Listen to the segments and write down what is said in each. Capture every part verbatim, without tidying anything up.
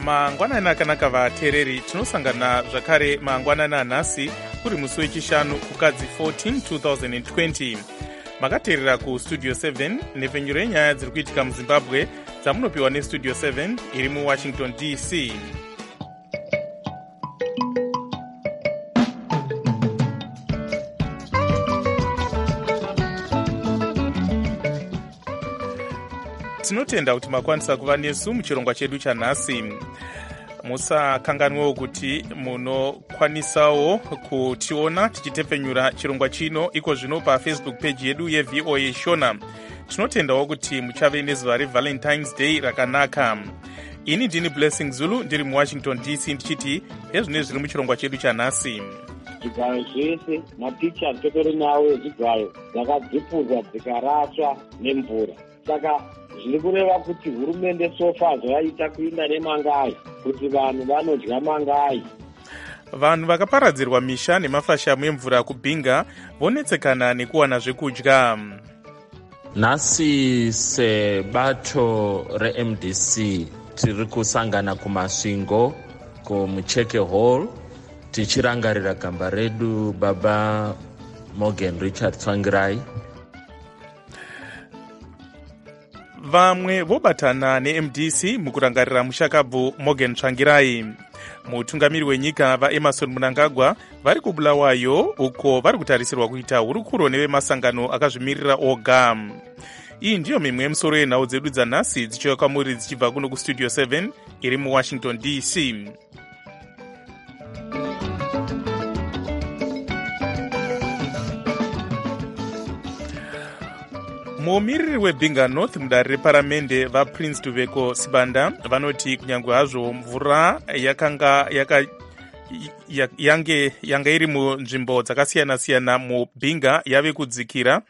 mangwanani akanaka vateereri, tinosangana zvakare mangwanani anhasi kuri musi wechishanu kukadzi fourteen two thousand twenty. makateerera kustudio seven nepfenyuro yenyaya dziri kuitika muzimbabwe dzamunopiwa nestudio seven iri muwashington D C. tinotenda kuti makwanisa kuva nesu muchirongwa chedu chanhasi. musakanganwewo kuti munokwanisawo kutiona tichitepfenyura chirongwa chino iko zvino pafacebook page yedu yeV O A Shona. tinotendawo kuti muchave nezuva revalentines day rakanaka. ini ndini Blessing Zulu ndiri muwashington D C ndichiti ezvine zviri muchirongwa chedu chanhasi. zvigayo zvese mapicha atotori nawo ezvigayo dzakadzipurwa dzikaraswa nemvura. Saka zviri kureva kuti hurumende sofa zvayaita kuinda nemangai kuti vanhu vanodya mangai. vanhu vakaparadzirwa misha nemafashamu emvura kubhinga vonetsekana nekuwana zvekudya. nhasi sebato re-M D C tiri kusangana kumasvingo kumucheke hall tichirangarira gamba redu baba Morgan Richard Tsvangirai. vamwe vobatana ne-M D C mukurangarira mushakabvu Morgan Tsvangirai. mutungamiri wenyika vaEmerson Mnangagwa vari kubulawayo uko vari kutarisirwa kuita hurukuro nevemasangano akazvimirira oga. iyi ndiyo mimwe yemusoro yenhau dzedu dzanhasi dzichiuya kwamuri dzichibva kuno kustudio seven iri muwashington D C. mumiriri webhinga north mudare reparamende vaPrince Tuveko Sibanda vanoti kunyange hazvo mvura yakanga yaka yange yanga iri munzvimbo dzakasiyana-siyana mubhinga yave kudzikira,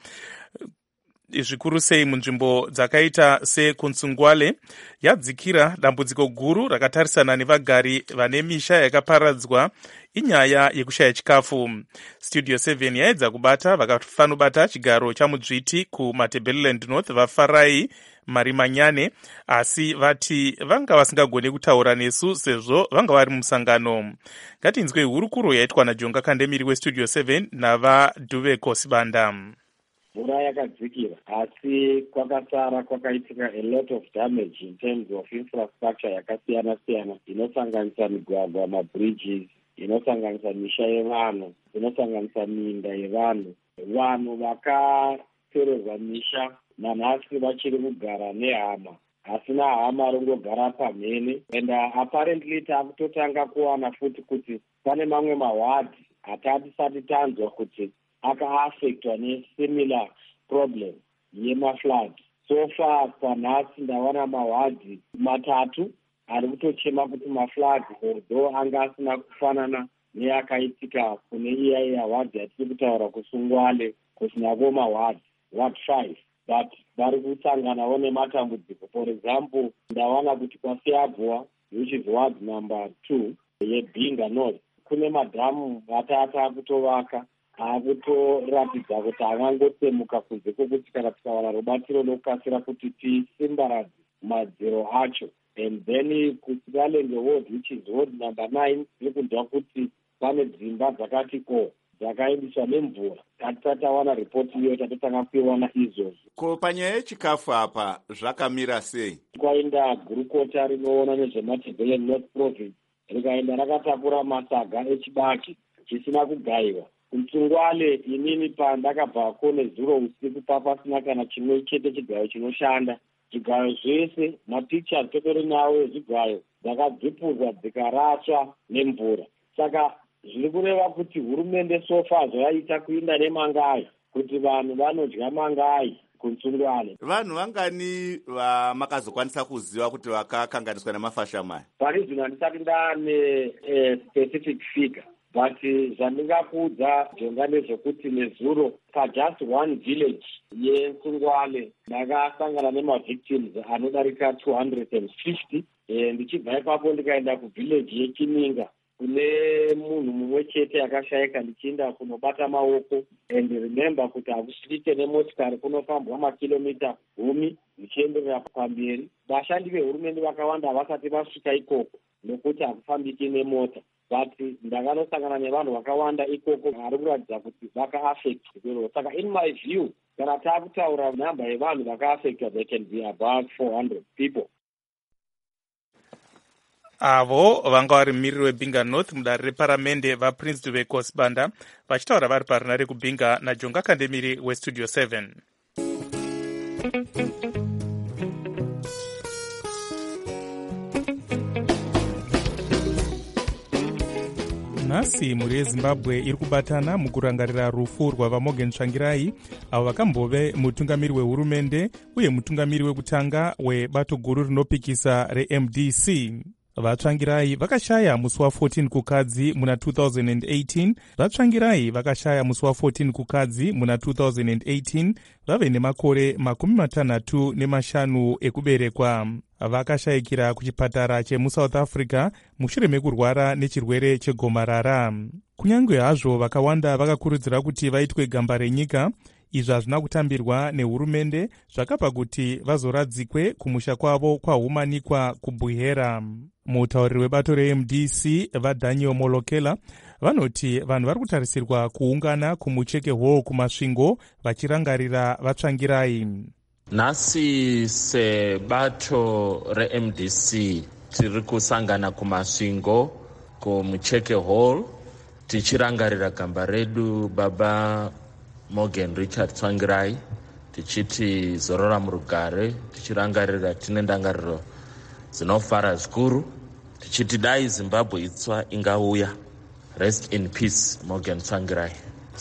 zvikuru sei munzvimbo dzakaita sekuntsungwale yadzikira. dambudziko guru rakatarisana nevagari vane misha yakaparadzwa inyaya yekushaya chikafu. studio seven yaedza kubata vakafanobata chigaro chamudzviti kuMatabeleland North vaFarai Marimanyane, asi vati vanga vasingagone kutaura nesu sezvo vanga vari mumusangano. ngatinzwei hurukuro yaitwa naJonga Kandemiri westudio seven navaDuveko Sibanda. mvura yakadzikira asi kwakasara kwakaitika a lot of damage in terms of infrastructure yakasiyana-siyana inosanganisa migwagwa, mabridges, inosanganisa misha yevanhu, inosanganisa minda yevanhu. vanhu vakapererwa misha nanhasi vachiri kugara nehama, asina hama ringogara pamhene. and uh, apparently takutotanga kuwana futi kuti pane mamwe mawadhi atatisati tanzwa kuti aka-affectwa ne-similar problem yemaflood. so far panhasi ndawana mawadhi matatu ari kutochema kuti maflood, although anga asina kufanana neakaitika kune iya iya wadhi yatiri kutaura kusungwale kusinako mawadhi ward five, but vari kusanganawo nematambudziko. for example, ndawana kuti kwaSeabvua, which is ward number two yebhinga north, kune madhamu atata akutovaka akutoratidza kuti angangotsemuka kunze kwokuti kana tikawana rubatiro lokukasira kuti tisimbaradze madziro acho. and then kuSikalenge ward, which is ward number nine, tiri kunzwa kuti pane dzimba dzakati ko dzakaendeswa nemvura. tatisati tawana ripoti iyo, tatotanga kuiwana izvozvo. ko panyaya yechikafu apa zvakamira sei? kwaenda gurukota rinoona nezveMatabeleland North Province rikaenda rakatakura masaga echibaki chisina kugayiwa. Kuntsungwale inini pandakabvako nezuro usiku papasina kana chimwe chete chigayo chinoshanda. zvigayo zvese mapicha atotori nawo ezvigayo dzakadzipurwa dzikaraswa nemvura. saka zviri kureva kuti hurumende sofa zvayaita kuinda nemangai kuti vanhu vanodya mangai kuntsungwale. vanhu vangani vamakazokwanisa kuziva kuti vakakanganiswa nemafashamu aya? pari zvino handisati ndaane eh, specific figure, but zvandingakuudza Jonga nezvekuti nezuro pajust one village yentsungwale ndakasangana nemavictims anodarika two hundred fifty. ndichibva ipapo ndikaenda kuvhileji yechininga kune munhu mumwe chete akashayika ndichienda kunobata maoko. And remember kuti hakusvike nemotikari kunofambwa makilomita gumi zvichienderera pamberi. Vashandi vehurumende vakawanda havasati vasvika ikoko nokuti hakufambiki nemota. But ndakanosangana nevanhu vakawanda ikoko vari kuratidza kuti vakaafectwa. Saka in my view, kana taakutaura namba yevanhu vakaafectwa, they can be above four hundred people. avo vanga vari mumiriri webinga north mudare reparamende vaprince tuveko sibanda vachitaura vari parunare kubinga najonga kandemiri westudio seven. nhasi mhuri yezimbabwe iri kubatana mukurangarira rufu rwavamogen tsvangirai avo vakambove mutungamiri wehurumende uye mutungamiri wekutanga webato guru rinopikisa reM D C. vatsvangirai vakashaya musi wa14 kukadzi muna two thousand eighteen. vatsvangirai vakashaya musi wa14 kukadzi muna two thousand eighteen vave nemakore makumi matanhatu nemashanu ekuberekwa. vakashayikira kuchipatara chemusouth africa mushure mekurwara nechirwere chegomarara. kunyange hazvo vakawanda vakakurudzira kuti vaitwe gamba renyika, izvi hazvina kutambirwa nehurumende zvakapa kuti vazoradzikwe kumusha kwavo kwahumanikwa kubwihera. mutauriri webato reM D C vaDaniel Molokela vanoti vanhu vari kutarisirwa kuungana kumucheke hall kumasvingo vachirangarira vatsvangirai. nhasi sebato reM D C tiri kusangana kumasvingo kumucheke hall tichirangarira gamba redu baba Morgan Richard Tsvangirai, tichiti zorora murugare, tichirangarira tine ndangariro dzinofara zvikuru, tichiti dai Zimbabwe itsva ingauya. Rest in peace Morgan Tsvangirai.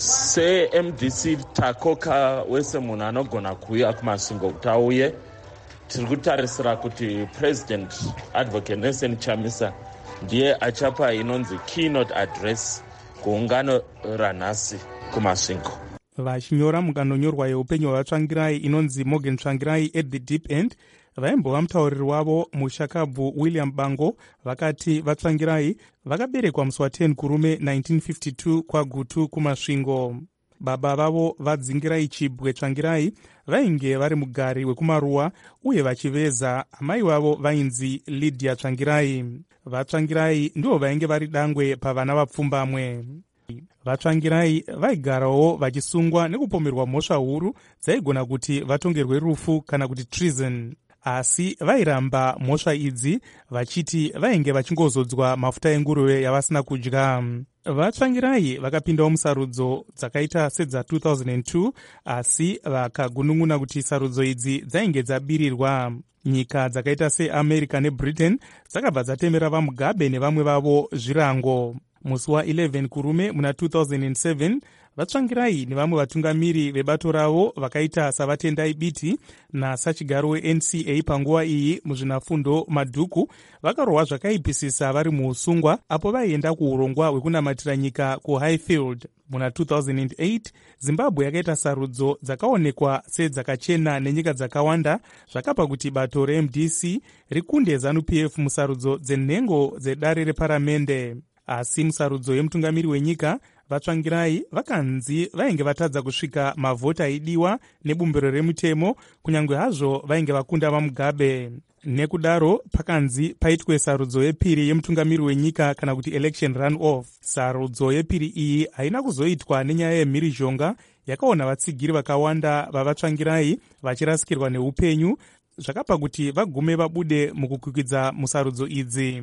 seM D C takoka wese munhu anogona kuuya kumasvingo kuti auye. Tiri kutarisira kuti President Advocate Nelson Chamisa ndiye achapa inonzi keynote address kuungano ranhasi kumasvingo. vachinyora mukanonyorwa yeupenyu hwavatsvangirai inonzi Morgan Tsvangirai at the deep end, vaimbova mutauriri wavo mushakabvu William Bango vakati vatsvangirai vakaberekwa musi wa10 kurume nineteen fifty-two kwagutu kumasvingo. baba vavo vadzingirai chibwe Tsvangirai vainge vari mugari wekumaruwa uye vachiveza. amai vavo vainzi Lydia Tsvangirai. vatsvangirai ndivo vainge vari dangwe pavana vapfumbamwe. vatsvangirai vaigarawo vachisungwa nekupomerwa mhosva huru dzaigona kuti vatongerwe rufu kana kuti treason, asi vairamba mhosva idzi vachiti vainge vachingozodzwa mafuta enguruve yavasina kudya. vatsvangirai vakapindawo musarudzo dzakaita sedza two thousand two, asi vakagunun'una kuti sarudzo idzi dzainge dzabirirwa. nyika dzakaita seamerica nebritain dzakabva dzatemera vamugabe nevamwe vavo zvirango. musi wa11 kurume muna two thousand seven vatsvangirai nevamwe vatungamiri vebato ravo vakaita savatendai biti nasachigaro weN C A panguva iyi muzvinafundo madhuku vakarohwa zvakaipisisa vari muusungwa apo vaienda kuurongwa hwekunamatira nyika kuhighfield. muna two thousand eight zimbabwe yakaita sarudzo dzakaonekwa sedzakachena nenyika dzakawanda zvakapa kuti bato reM D C rikunde ZANU-P F musarudzo dzenhengo dzedare reparamende. asi musarudzo yemutungamiri wenyika vatsvangirai vakanzi vainge vatadza kusvika mavhoti aidiwa nebumbiro remutemo kunyange hazvo vainge vakunda vamugabe. nekudaro pakanzi paitwe sarudzo yepiri yemutungamiri wenyika kana kuti election run off. sarudzo yepiri iyi haina kuzoitwa nenyaya yemhirizhonga yakaona vatsigiri vakawanda vavatsvangirai vachirasikirwa neupenyu zvakapa kuti vagume vabude mukukwikidza musarudzo idzi.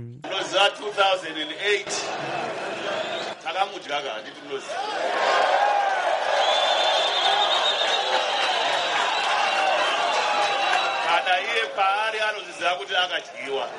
kana iye paari anoziziva kuti akadyiwa.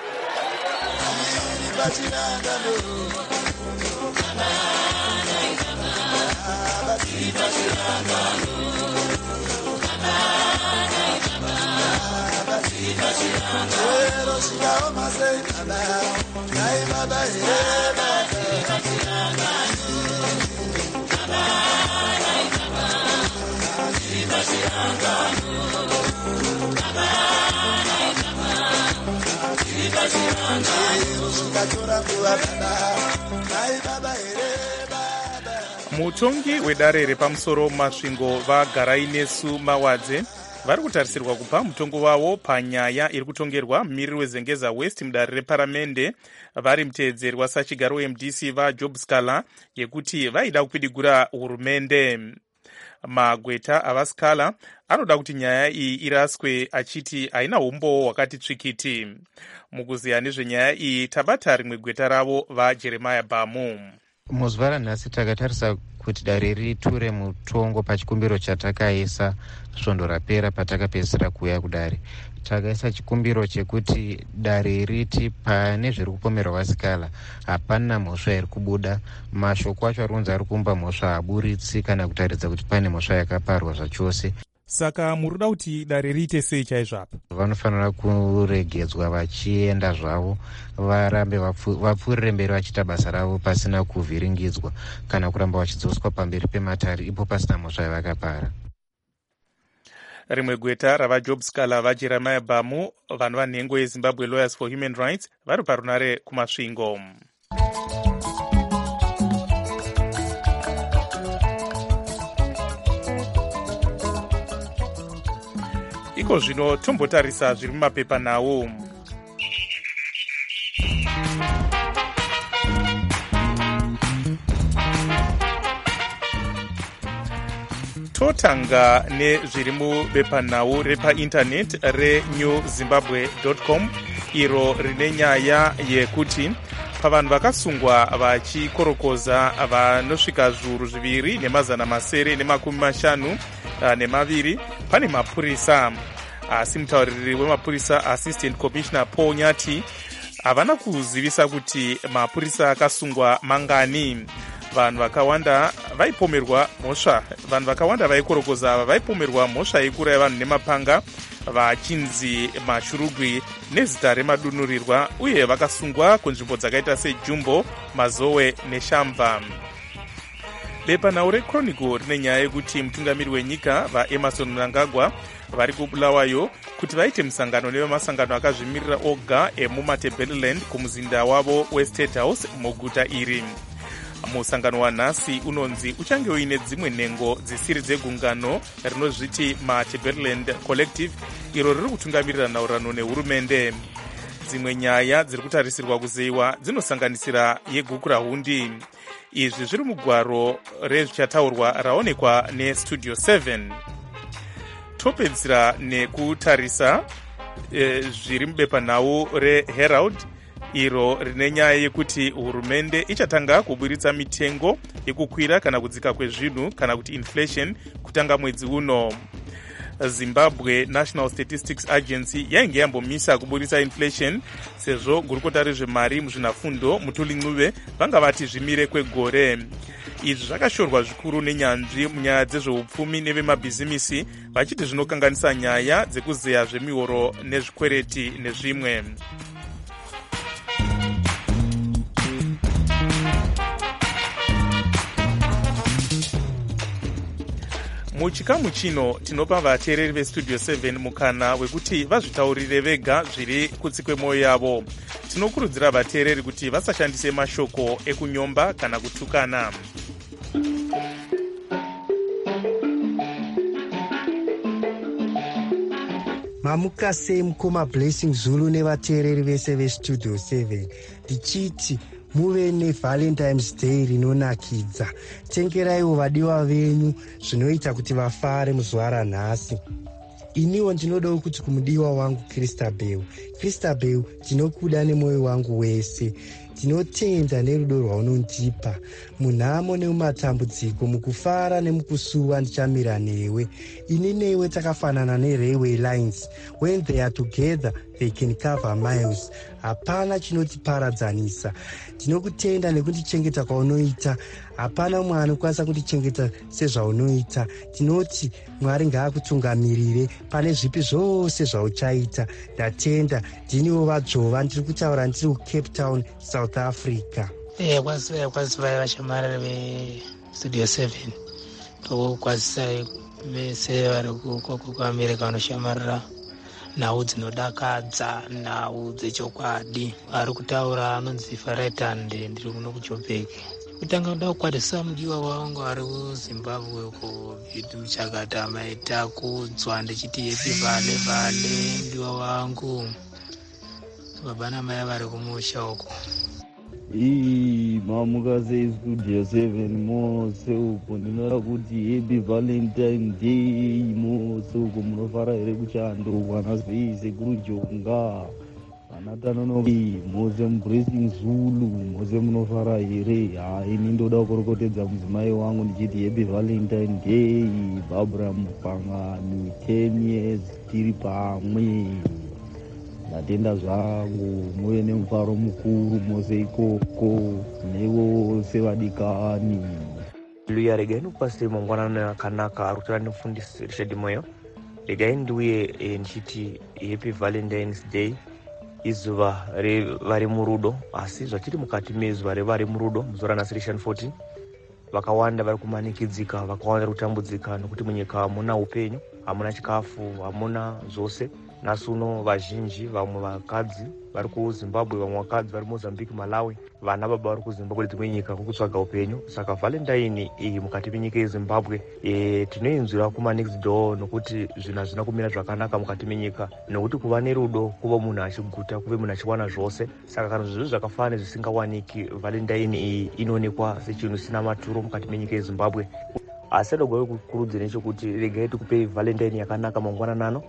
Bye. mutongi wedare repamusoro masvingo vagarai nesu mawadze vari kutarisirwa kupa mutongo wavo panyaya iri kutongerwa mumiriri wezengeza west mudare reparamende vari muteedzerwa sachigaro M D C vajob Scala yekuti vaida kupidigura hurumende. Magweta avaScala anoda kuti nyaya iyi iraswe achiti haina umbowo hwakati tsvikiti. Mukuziya nezvenyaya iyi tabata rimwe gweta ravo vaJeremiah Bamu. Muzuva ranhasi takatarisa kuti dare riture mutongo pachikumbiro chatakaisa svondo rapera patakapedzisira kuuya kudare. Takaisa chikumbiro chekuti dare riti pane zviri kupomerwa vaScala hapana mhosva iri kubuda, mashoko acho ari kunzi ari kumba mhosva haburitsi kana kutaridza kuti pane mhosva yakaparwa zvachose. Saka muri kuda kuti dare riite sei chaizvo apa? Vanofanira kuregedzwa vachienda zvavo, varambe vapfuurire mberi vachiita basa ravo pasina kuvhiringidzwa kana kuramba vachidzoswa pamberi pematare ipo pasina mhosva yavakapara. Rimwe gweta ravaJob Scala vaJeremiah Bamu, vanhu vanhengo yeZimbabwe Lawyers for Human Rights, vari parunare kumasvingo. Iko zvino tombotarisa zviri mumapepa nawo. Totanga nezviri mubepanhau repaindaneti renew zimbabwe dot com iro rine nyaya yekuti pavanhu vakasungwa vachikorokoza vanosvika zviuru zviviri nemazana masere nemakumi mashanu nemaviri pane mapurisa. Asi mutauriri wemapurisa Assistant Commissioner Paul Nyati havana kuzivisa kuti mapurisa akasungwa mangani. Vanhu vakawanda vaipomerwa mhosva, vanhu vakawanda vaikorokoza ava vaipomerwa mhosva ikuru yavanhu nemapanga vachinzi mashurugwi nezita remadunurirwa, uye vakasungwa kunzvimbo dzakaita seJumbo, Mazowe neShamva. Bepanhau reChronicle rine nyaya yekuti mutungamiri wenyika vaEmerson Mnangagwa vari kubulawayo kuti vaite musangano nevemasangano akazvimirira oga emuMatabeleland kumuzinda wavo weState House muguta iri. Musangano wanhasi unonzi uchange uine dzimwe nhengo dzisiri dzegungano rinozviti Matabeleland Collective iro riri kutungamirira nhaurirano nehurumende. Dzimwe nyaya dziri kutarisirwa kuzeyiwa dzinosanganisira yeguku rahundi. Izvi zviri mugwaro rezvichataurwa raonekwa neStudio seven. Topedzera nekutarisa e, zviri mubepanhau reHerald iro rine nyaya yekuti hurumende ichatanga kuburitsa mitengo yekukwira kana kudzika kwezvinhu kana kuti inflation kutanga mwedzi uno. Zimbabwe National Statistics Agency yainge yambomisa kuburitsa inflation sezvo gurukota rezvemari muzvinafundo Mutuli Ncube vanga vati zvimire kwegore. Izvi zvakashorwa zvikuru nenyanzvi munyaya dzezveupfumi nevemabhizimisi vachiti zvinokanganisa nyaya dzekuzeya zvemihoro nezvikwereti nezvimwe. Muchikamu chino tinopa vateereri veStudio seven mukana wekuti vazvitaurire vega zviri kutsikwe mwoyo yavo. Tinokurudzira vateereri kuti vasashandise mashoko ekunyomba kana kutukana. Mamuka sei mukoma Blessing Zulu nevateereri vese veStudio seven. Ndichiti muve neValentine's Day rinonakidza. Tengeraiwo vadiwa venyu zvinoita kuti vafare muzuva ranhasi. Iniwo ndinodawo kuti kumudiwa wangu Christabel. Christabel, ndinokuda nemwoyo wangu wese. Tinotenda nerudo rwaunondipa munhamo nemumatambudziko, mukufara nemukusuwa ndichamira newe. Ini newe takafanana nerailway lines, when they are together they can cover miles. Hapana chinotiparadzanisa. Tinokutenda nekutichengeta kwaunoita. Hapana mwana anokwanisa kutichengeta sezvaunoita. Tinoti Mwari ngaakutungamirire pane zvipi zvose zvauchaita. Ndatenda. Ndiniwo vadzova, ndiri kutaura ndiri kuCape Town, South Africa. Eh, kwazisa kwazisa vachamarara veStudio seven. Tokwazisa vese vari kuAmerica vanoshamarira nhau dzinodakadza, nhau dzechokwadi. Ari kutaura anonzi Faratande, ndiri kuno kuJoburg. Kutanga kuda kukwatisa mudiwa wangu ari kuZimbabwe uko vitu Chakata maita kudzwa ndichiti happy vale vale mudiwa wangu. Baba namai vari kumusha uko. Ii mamukaze studio seven mose uko ndinoda kuti happy valentine day mose uko munofara here kuchando vana zvise kurujonga vana tanonoki mose mublessing Zulu mose munofara here. Hai ini ndoda kurekotedza mudzimai wangu ndichiti happy valentine day Barbara Mupangani ten years tiri pamwe. Ndatenda zvangu muve nemufaro mukuru mose ikoko nevose vadikani. Luya regai nokupasire mangwanani akanaka ari kutora ndimufundisi Richard Moyo. Regai ndiuye ndichiti happy Valentine's Day, izuva revari murudo, asi zvatiri mukati mezuva revari murudo muzora nasirishani fourteen. Vakawanda vari kumanikidzika, vakawanda vari kutambudzika nokuti munyika hamuna upenyu, hamuna chikafu, hamuna zvose. Nhasi uno vazhinji, vamwe vakadzi vari kuZimbabwe, vamwe vakadzi vari Mozambique, Malawi, vana baba vari kuZimbabwe dzimwe nyika kukutsvaga upenyu. Saka Valentine iyi mukati menyika yeZimbabwe e, tinoinzwira kumanixdor nokuti zvinhu hazvina kumira zvakanaka mukati menyika, nokuti kuva nerudo kuva munhu achiguta, kuve munhu achiwana zvose. Saka kana zvinhu zvakafanana zvisingawaniki, Valentine iyi inoonekwa sechinhu chisina maturo mukati menyika yeZimbabwe. Asi adogova kukurudzira nechekuti regai tikupei Valentine yakanaka mangwananano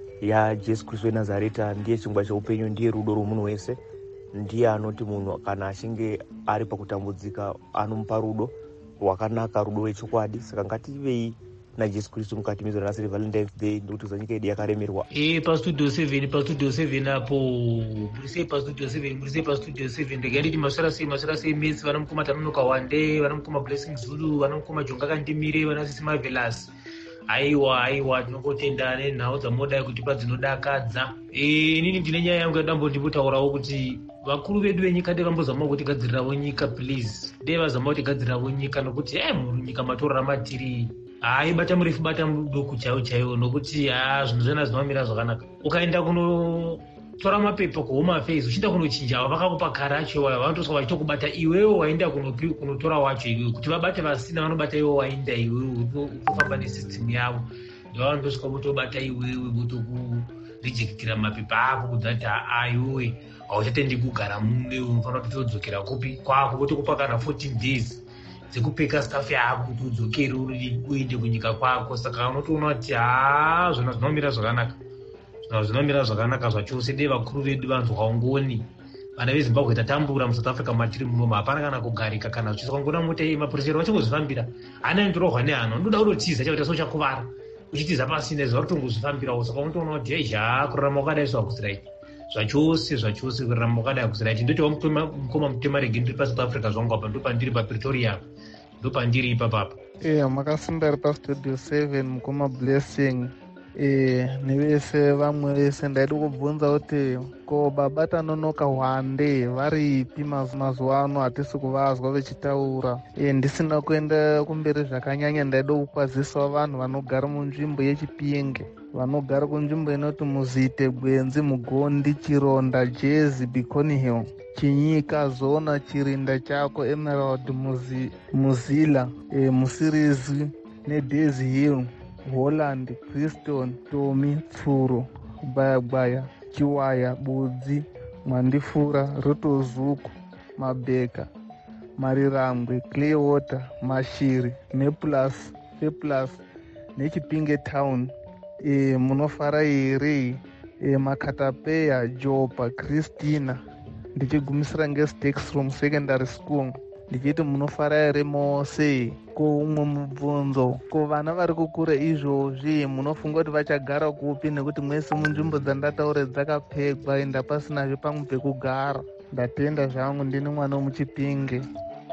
yaJesu Kristu weNazareta. Ndiye chingwa cheupenyu, ndiye rudo rwomunhu wese, ndiye anoti munhu kana achinge ari pakutambudzika anomupa rudo rwakanaka, rudo rwechokwadi. Saka ngativei naJesu Kristu mukati mezuva ranhasi reValentine's Day ndokuti kuza nyika yedu yakaremerwa. Eh, pastudio seven, pastudio seven apo, burise pastudio seven, burise pastudio seven. Regai nditi maswera sei, maswera sei mesi, vanomukoma Tanonoka Wande, vanomukoma Blessing Zulu, vanomukoma Jonga Kandimire, vanasisi Marvelous. Aiwa aiwa tinongotenda nenhau dzamodai kutipa dzinodakadza. Eh, inini ndine nyaya yangu yadambo ndimbotaurawo kuti vakuru vedu venyika dai vambozamawo kutigadzirirawo nyika please. Dai vazamawo kutigadzirirawo nyika nokuti eh munyika matorora matiri. Hai bata murefu bata muduku chaiwo chaiwo nokuti ah zvinhu zvena zvinomira zvakanaka. Ukaenda kuno tora mapepa kuHome Affairs uchienda kunochinja vakakupa karacho waya vanotoswa vachitokubata iwewo waenda kunopi kunotora wacho iwewe kuti vabate vasina vanobata iwewo waenda iwewe utofamba nesystem yavo ndio vanotosvika votobata iwewe votokurijekitira mapepa ako kudzati aiwe hauchatendi kugara mune unofanira kuti todzokera kupi kwako votokupa kana fourteen days dzekupeka staff yako kuti udzokere uende kunyika kwako. Saka unotoona kuti haa zvona zvinomira zvakanaka, zvinomira zvakanaka zvachose. Dei vakuru vedu vanhu vaungoni vana veZimbabwe tatambura muSouth Africa matiri munomu, hapana kana kugarika kana zvichisa kwangona moti mapurisero vachingozvifambira hana ndorohwa nehana ndoda kutotiza chakuita sochakuvara uchitiza pasina zuva kutongozvifambirawo. Saka unotoona kuti ezha kurarama wakadai sohakusiraiti zvachose zvachose kurarama wakadai hakusiraiti. Ndotiwa mukoma mutema rege ndiri paSouth Africa zvangu apa ndopandiri paPretoria ndopandiri ipapapa. Eh, makasindari pastudio seven mukoma Blessing. Eh, nevese vamwe vese ndaida kubvunza kuti ko baba Tanonoka Wande varipi mazuva ano hatisi kuvazwa vechitaura. Eh, ndisina kuenda kumberi zvakanyanya ndaida kukwazisawo vanhu vanogara munzvimbo yeChipinge, vanogara kunzvimbo inoti Muzite, Gwenzi, Mugondi, Chironda, Jezi, Beacon Hill, Chinyika, Zona, Chirinda Chako, Emerald, Muzi, Muzila, eh, Musirizi neDaisy Hill, Holland, Kriston, Tomi, Tsuro, Bayabaya, Chiwaya, Budzi, Mwandifura, Rutozuku, Mabeka, Marirangwe, Clearwater, Mashiri, Neplus, Neplus, neChipinge Town. E, munofara here e, Makatapeya, Jopa, Christina. Ndichigumisira ngeStakes from Secondary School. Ndichiti munofara here mose. Ko umwe mubvunzo, ko vana vari kukura izvozvi munofunga kuti vachagara kupi nekuti mwese munzvimbo dzandataura dzakapfekwa enda pasinazve pamwe pekugara. Ndatenda zvangu ndini mwana wemuChipinge.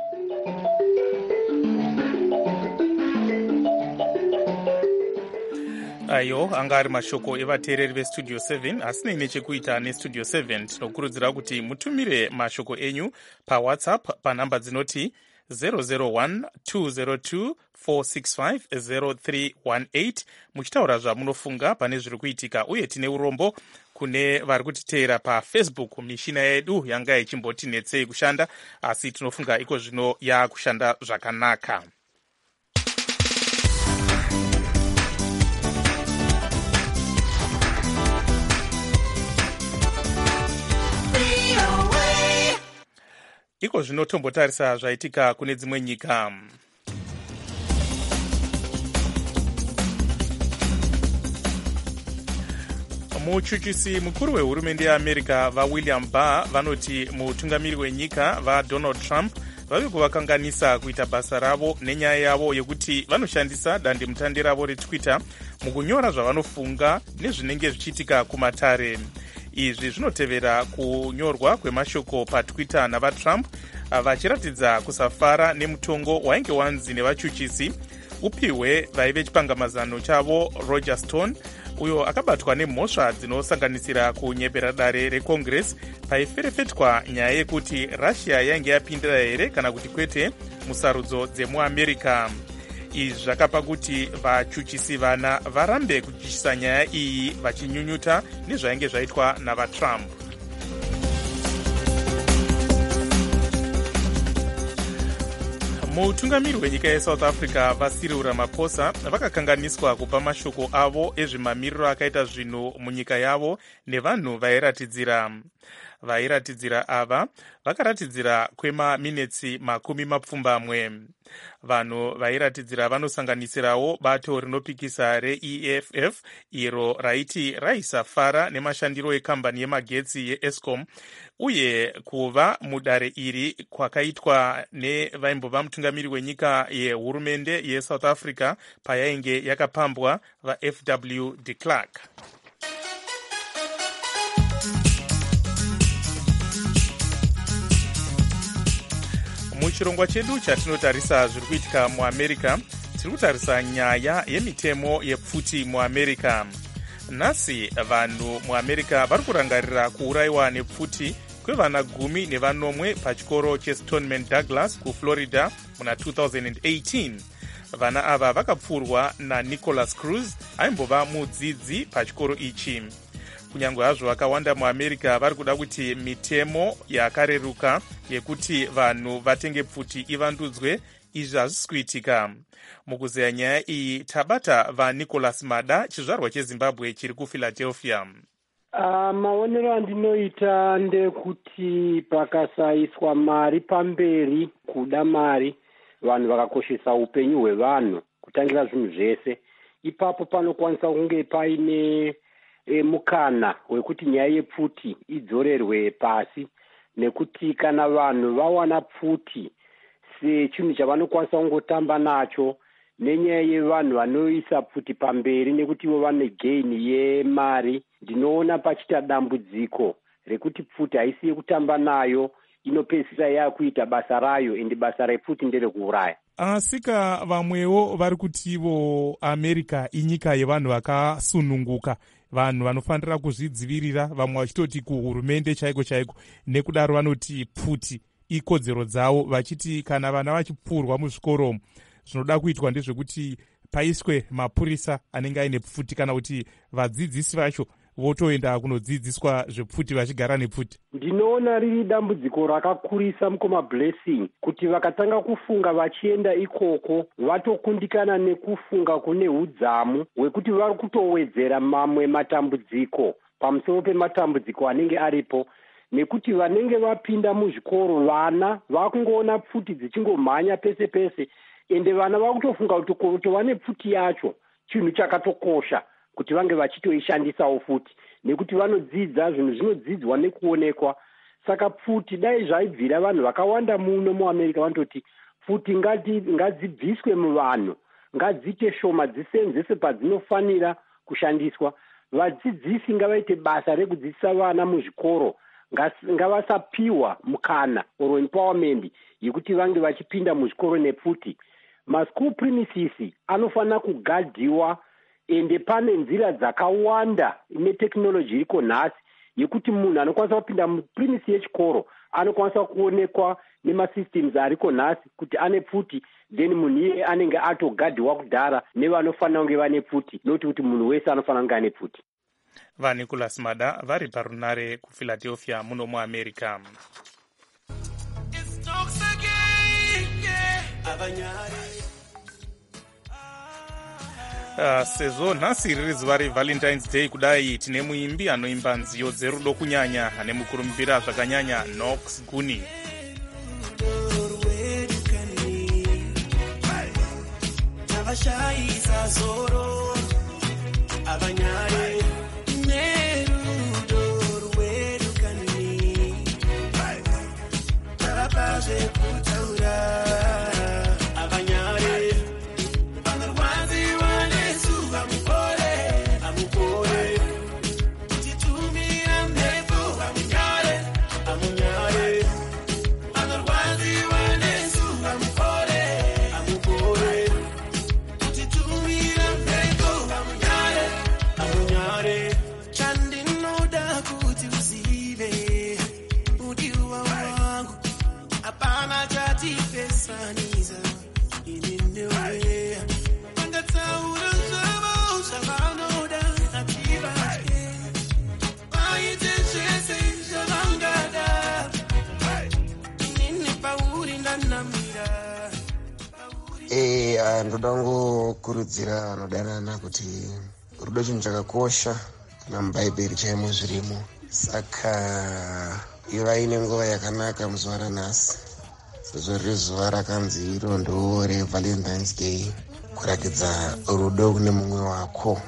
ayo anga ari mashoko evateereri vestudio seven asina nechekuita nestudio seven. Tinokurudzira kuti mutumire mashoko enyu pawhatsapp panhamba dzinoti zero zero one two zero two four six five zero three one eight muchitaura zvamunofunga pane zviri kuitika, uye tine urombo kune vari kutiteera pafacebook. Mishina yedu yanga ichimbotinetsei kushanda, asi tinofunga iko zvino yakushanda zvakanaka. Iko zvino tombotarisa zvaitika kune dzimwe nyika. Muchuchisi mukuru wehurumende yeAmerica vaWilliam Barr vanoti mutungamiri wenyika vaDonald Trump vave kuvakanganisa kuita basa ravo nenyaya yavo yekuti vanoshandisa dandemutande ravo reTwitter mukunyora zvavanofunga nezvinenge zvichiitika kumatare. Izvi zvinotevera kunyorwa kwemashoko paTwitter navaTrump vachiratidza kusafara nemutongo wainge wanzi nevachuchisi upiwe vaive chipangamazano chavo Roger Stone, uyo akabatwa nemhosva dzinosanganisira kunyepera dare reCongress paiferefetwa nyaya yekuti Russia yainge yapindira here kana kuti kwete musarudzo dzemuAmerica. Izvi zvakapa kuti vachuchisi vana varambe kuchuchisa nyaya iyi vachinyunyuta nezvainge zvaitwa navaTrump. Mutungamiri wenyika yeSouth Africa vaCyril Ramaphosa vakakanganiswa kupa mashoko avo ezvimamiriro akaita zvinhu munyika yavo nevanhu vairatidzira. Vairatidzira ava vakaratidzira kwemaminitsi makumi mapfumbamwe. Vanhu vairatidzira vanosanganisirawo bato rinopikisa reE F F iro raiti raisafara nemashandiro ekambani yemagetsi yeEscom, uye kuva mudare iri kwakaitwa nevaimbova mutungamiri wenyika yehurumende yeSouth Africa payainge yakapambwa vaF W de Klerk. Muchirongwa chedu chatinotarisa zviri kuitika muAmerica, tiri kutarisa nyaya yemitemo yepfuti muAmerica. Nhasi vanhu muAmerica vari kurangarira kuurayiwa nepfuti kwevana gumi nevanomwe pachikoro cheStoneman Douglas kuFlorida muna two thousand eighteen. Vana ava vakapfurwa naNicholas Cruz aimbova mudzidzi pachikoro ichi. Kunyange hazvo vakawanda muAmerica vari kuda kuti mitemo yakareruka yekuti vanhu vatenge pfuti ivandudzwe, izvi hazvisi kuitika. Mukuzeya nyaya iyi tabata vaNicholas Mada, chizvarwa cheZimbabwe chiri kuPhiladelphia. Uh, maonero andinoita ndekuti pakasaiswa mari pamberi, kuda mari, vanhu vakakoshesa upenyu hwevanhu kutangira zvinhu zvese, ipapo panokwanisa kunge paine e, mukana wekuti nyaya yepfuti idzorerwe pasi, nekuti kana vanhu vawana pfuti sechinhu chavanokwanisa kungotamba nacho nenyaya yevanhu vanoisa pfuti pamberi nekuti ivo vane gain yemari, ndinoona pachita dambudziko rekuti pfuti haisi yekutamba nayo, inopedzisira yakuita basa rayo, ende basa repfuti nderekuuraya. Asika vamwewo vari kuti ivo America inyika yevanhu vakasununguka, vanhu vanofanira kuzvidzivirira, vamwe vachitoti kuhurumende chaiko chaiko, nekudaro vanoti pfuti ikodzero dzavo, vachiti kana vana vachipfurwa muzvikoro zvinoda kuitwa ndezvekuti paiswe mapurisa anenge aine pfuti, kana kuti vadzidzisi vacho votoenda kunodzidziswa zvepfuti vachigara nepfuti. Ndinoona riri dambudziko rakakurisa mukoma Blessing kuti vakatanga kufunga vachienda ikoko vatokundikana nekufunga kune hudzamu hwekuti vari kutowedzera mamwe matambudziko pamusoro pematambudziko anenge aripo, nekuti vanenge vapinda muzvikoro vana vakungoona pfuti dzichingomhanya pese pese, ende vana vakutofunga kuti vane pfuti yacho chinhu chakatokosha kuti vange vachitoishandisawo futi, nekuti vanodzidza zvinhu zvinodzidzwa nekuonekwa. Saka pfuti dai zvaibvira vanhu vakawanda muno muAmerica vanototi pfuti ngadzibviswe muvanhu, ngadziite shoma, dzisenzese padzinofanira kushandiswa. Vadzidzisi ngavaite basa rekudzidzisa vana muzvikoro, ngavasapiwa mukana or empowerment yekuti vange vachipinda muzvikoro nepfuti. Maschool premises anofanira kugadhiwa, ende pane nzira dzakawanda neteknoloji iriko nhasi yekuti munhu anokwanisa kupinda muprimisi yechikoro anokwanisa kuonekwa nemasystems ariko nhasi kuti ane pfuti, then munhu iye anenge atogadhiwa kudhara nevanofanira kunge vane pfuti, noti kuti munhu wese anofanira kunge ane pfuti. vaNicholas Mada vari parunare kuPhiladelphia muno muamerica. Uh, sezvo nhasi riri zuva revalentines day, kudai tine muimbi anoimba nziyo dzerudo kunyanya ane mukurumbira zvakanyanya Knox Guni. Eh, ndoda ngokurudzira vanodanana kuti rudo chinhu chakakosha kana mubhaibheri chaimo zvirimo. Saka ivai nenguva yakanaka muzuva ranhasi, sezvo riri zuva rakanzi iro ndo revalentines day, kurakidza rudo kune mumwe wako.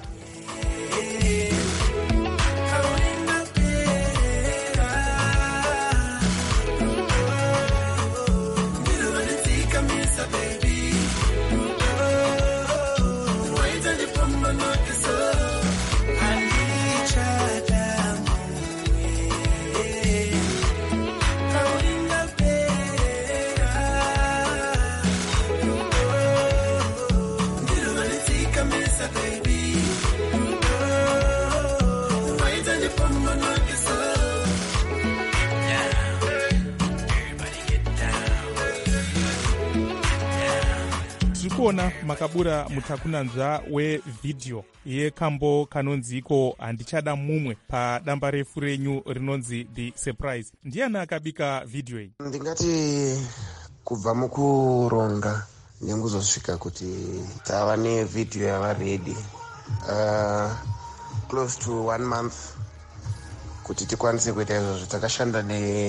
kuona makabura mutakunanzva wevhidhiyo yekambo kanonziko handichada mumwe padamba refu renyu rinonzi The Surprise. Ndiani akabika vhidhiyo iyi? Ndingati kubva mukuronga nekuzosvika kuti tava nevhidhiyo yava ready uh, close to one month kuti tikwanise kuita izvozvo. Takashanda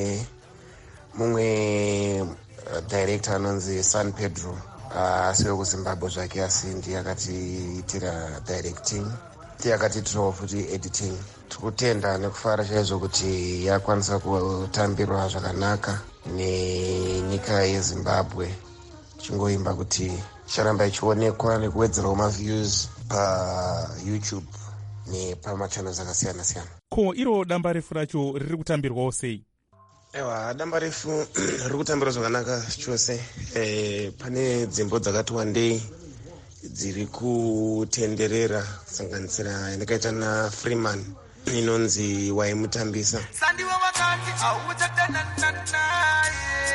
nemumwe uh, director anonzi San Pedro asi uh, wekuZimbabwe zvake, asi ndiye akatiitira directing, ndiye akatiitirawo futi editing. Tikutenda nekufara chaizvo kuti yakwanisa kutambirwa zvakanaka nenyika yeZimbabwe, chingoimba kuti charamba ichionekwa nekuwedzerawo maviews paYouTube nepamachannels akasiyana siyana. Ko iro damba refu racho riri kutambirwawo sei? Ewa, damba refu riri kutambirwa zvakanaka chose. E, pane dzimbo dzakati wandei dziri kutenderera kusanganisira inakaita naFreeman inonzi waimutambisa. Sandiwe wakati auchadana naye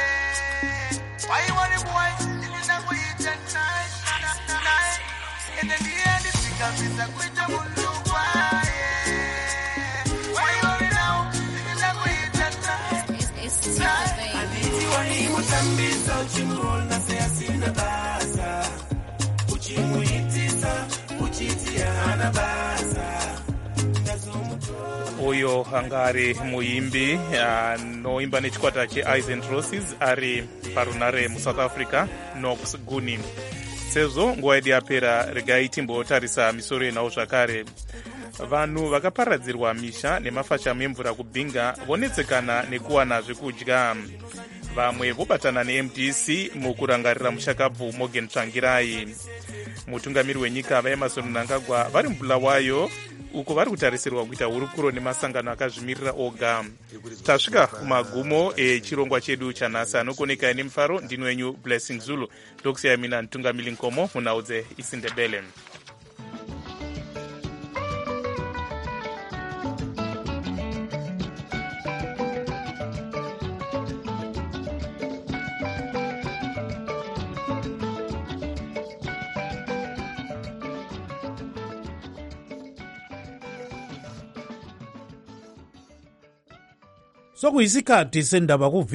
waiwari kuwai ndinakuita naye naye ende ndiye ndisikambisa kuita mulungu waye waiwari nao ndinakuita naye anditi waimutambisa uchimuona seyasina basa uchimuitisa uchitia hana basa. Uyo anga ari muimbi anoimba nechikwata cheEyes and Roses ari parunare muSouth Africa, Knox Guni. Sezvo nguva yedu yapera, regai timbotarisa misoro yenawo zvakare. Vanhu vakaparadzirwa misha nemafashamo emvura kubhinga vonetsekana nekuwana zvekudya. Vamwe vobatana neM D C mukurangarira mushakabvu Morgan Tsvangirai. Mutungamiri wenyika vaEmmerson Mnangagwa vari muBulawayo, uko vari kutarisirwa kuita hurukuro nemasangano akazvimirira oga. Tasvika kumagumo echirongwa chedu chanhasi. Anokoneka nemufaro ndini wenyu Blessing Zulu. Ndokusiyai mina Ntungamiri Nkomo munhau dzeIsindebele. sokuyisikhathi sendaba ku